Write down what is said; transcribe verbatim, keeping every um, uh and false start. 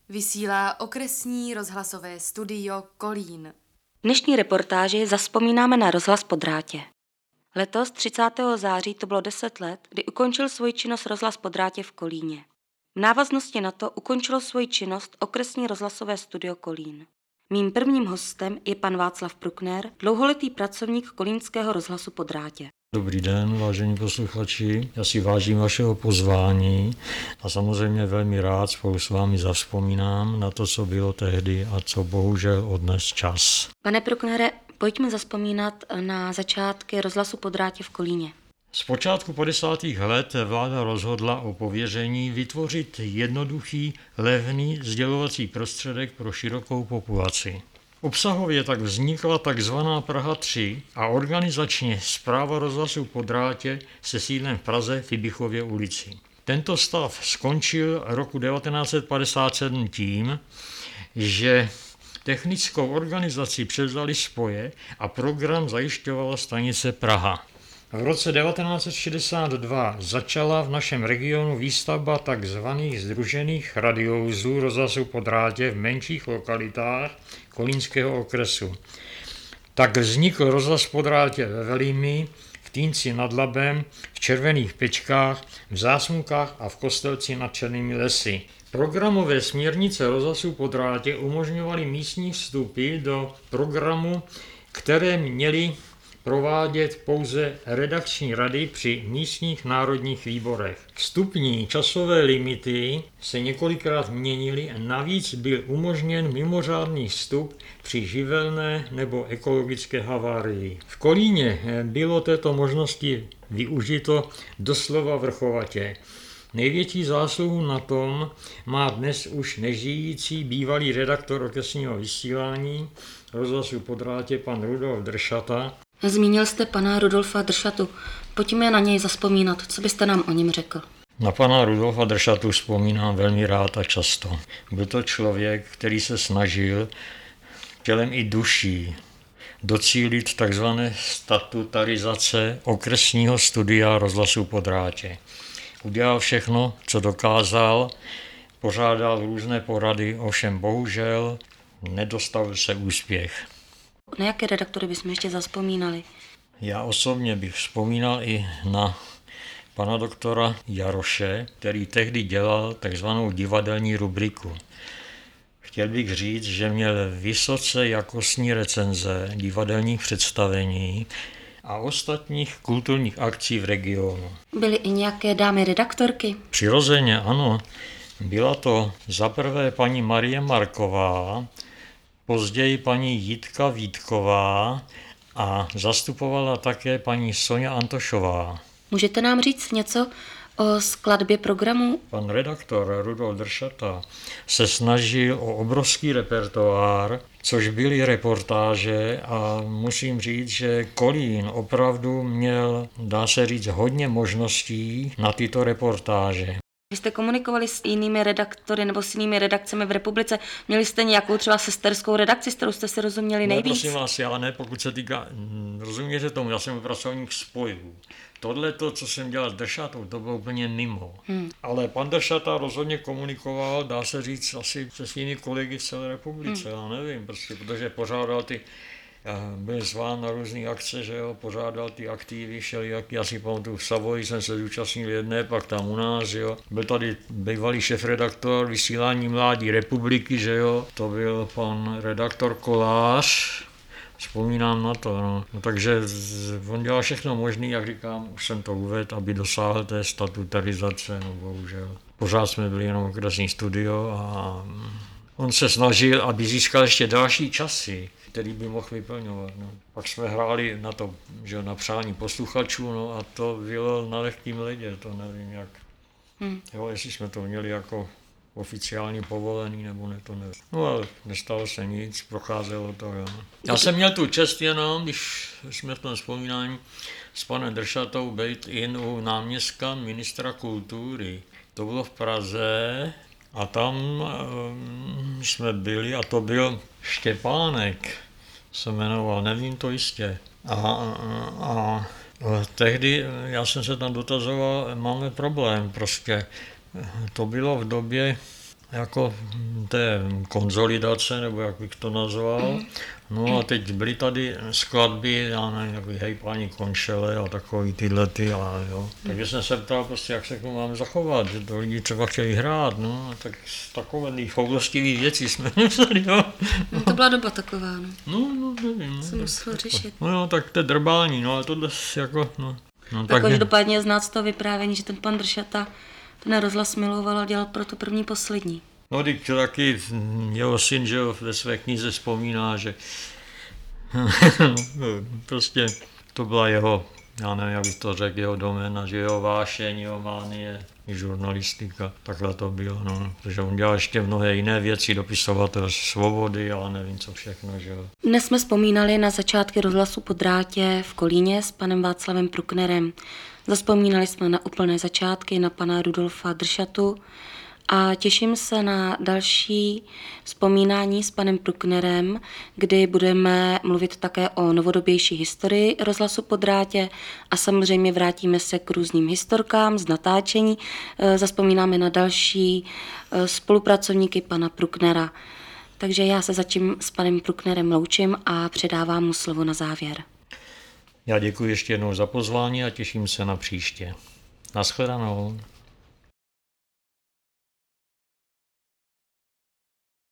Vysílá okresní rozhlasové studio Kolín. V dnešní reportáži zazpomínáme na rozhlas Podrátě. Letos třicátého září to bylo deset let, kdy ukončil svoji činnost rozhlas Podrátě v Kolíně. V návaznosti na to ukončilo svoji činnost okresní rozhlasové studio Kolín. Mým prvním hostem je pan Václav Prukner, dlouholetý pracovník kolínského rozhlasu Podrátě. Dobrý den, vážení posluchači, já si vážím vašeho pozvání a samozřejmě velmi rád spolu s vámi zavzpomínám na to, co bylo tehdy a co bohužel odnes čas. Pane Pruknere, pojďme zazpomínat na začátky rozhlasu Podrátě v Kolíně. Z počátku padesátých let vláda rozhodla o pověření vytvořit jednoduchý, levný sdělovací prostředek pro širokou populaci. Obsahově tak vznikla takzvaná Praha tři a organizačně správa rozhlasu Podrátě se sídlem v Praze v Ibichově ulici. Tento stav skončil roku devatenáct set padesát sedm tím, že technickou organizaci převzali spoje a program zajišťovala stanice Praha. V roce devatenáct set šedesát dva začala v našem regionu výstavba tzv. Sdružených radiovozů rozhlasu Podrátě v menších lokalitách kolínského okresu. Tak vznikl rozhlas Podrátě ve Velimi, v Týnci nad Labem, v Červených Pečkách, v Zásmukách a v Kostelci nad Černými lesy. Programové směrnice rozhlasu Podrátě umožňovaly místní vstupy do programu, které měly provádět pouze redakční rady při místních národních výborech. Vstupní časové limity se několikrát měnily a navíc byl umožněn mimořádný vstup při živelné nebo ekologické havárii. V Kolíně bylo této možnosti využito doslova vrchovatě. Největší zásluhu na tom má dnes už nežijící bývalý redaktor okresního vysílání rozhlasu Podrátě pan Rudolf Dršata. Zmínil jste pana Rudolfa Dršatu. Pojďme na něj zazpomínat. Co byste nám o něm řekl? Na pana Rudolfa Dršatu vzpomínám velmi rád a často. Byl to člověk, který se snažil tělem i duší docílit tzv. Statutarizace okresního studia rozhlasu Podrátě. Udělal všechno, co dokázal, pořádal různé porady, ovšem bohužel nedostavil se úspěch. Na jaké redaktory bychom ještě zazpomínali? Já osobně bych vzpomínal i na pana doktora Jaroše, který tehdy dělal takzvanou divadelní rubriku. Chtěl bych říct, že měl vysoce jakostní recenze divadelních představení a ostatních kulturních akcí v regionu. Byly i nějaké dámy redaktorky? Přirozeně ano. Byla to zaprvé paní Marie Marková, později paní Jitka Vítková a zastupovala také paní Sonja Antošová. Můžete nám říct něco o skladbě programu? Pan redaktor Rudolf Dršata se snažil o obrovský repertoár, což byly reportáže a musím říct, že Kolín opravdu měl, dá se říct, hodně možností na tyto reportáže. Vy jste komunikovali s jinými redaktory nebo s jinými redakcemi v republice? Měli jste nějakou třeba sesterskou redakci, s kterou jste si rozuměli nejvíc? Ne, prosím vás, já ne, pokud se týká, rozumějte tomu, já jsem pracovník spojů. Tohle, to, co jsem dělal s Dršatou, to bylo úplně mimo. Hmm. Ale pan Dršata rozhodně komunikoval, dá se říct, asi se svými kolegy v celé republice, hmm. já nevím, prostě, protože pořádal ty, byl zván na různé akce, že jo, pořádal ty aktivy, šel, jak já si pamatuju, v Savoji jsem se zúčastnil jedné, pak tam u nás, jo. Byl tady bývalý šéfredaktor vysílání Mládí republiky, že jo, to byl pan redaktor Kolář, vzpomínám na to, no. No, takže on dělal všechno možné, jak říkám, už jsem to uvedl, aby dosáhl té statutarizace, no bohužel. Pořád jsme byli jenom okresní studio a on se snažil, aby získal ještě další časy, který by mohl vyplňovat. No. Pak jsme hráli na to, že na přání posluchačů, no a to bylo na lehkým ledě, to nevím jak. Hmm. Jo, jestli jsme to měli jako oficiálně povolený, nebo ne, to nevím. No ale nestalo se nic, procházelo to, jo. Já jsem měl tu čest jenom, když jsme v tom vzpomínání s panem Dršatou být in u náměstka ministra kultury. To bylo v Praze a tam um, jsme byli a to byl Štěpánek, se jmenoval, nevím to jistě. A, a, a tehdy já jsem se tam dotazoval, máme problém prostě. To bylo v době jako té konzolidace, nebo jak bych to nazval. No a teď byly tady skladby, já nevím, takový Hej páni konšele a takový tyhle ty, a jo. Takže jsem se ptal prostě, jak se k tomu máme zachovat, že to lidi třeba chtějí hrát, no, a tak z takové choulostivý věcí jsme museli, jo. No, to byla doba taková, no. No, no, nevím. Se muselo řešit. No jo, tak to je drbání, no, ale tohle jako, no. no tak každopádně znát z toho vyprávění, že ten pan Dršata ten rozhlas miloval a dělal pro to první poslední. No, teď taky jeho syn, že jo, ve své knize vzpomíná, že prostě to byla jeho, já nevím, jak bych to řekl, jeho doména, že jeho vášeň, jeho mánie, žurnalistika, takhle to bylo, no, protože on dělal ještě mnohé jiné věci, dopisovatel svobody, ale nevím co všechno, že jo. Dnes jsme vzpomínali na začátky rozhlasu Po drátě v Kolíně s panem Václavem Pruknerem. Zavzpomínali jsme na úplné začátky, na pana Rudolfa Dršatu a těším se na další vzpomínání s panem Pruknerem, kdy budeme mluvit také o novodobější historii rozhlasu Po drátě a samozřejmě vrátíme se k různým historkám z natáčení. Zavzpomínáme na další spolupracovníky pana Pruknera. Takže já se zatím s panem Pruknerem loučím a předávám mu slovo na závěr. Já děkuji ještě jednou za pozvání a těším se na příště. Naschledanou.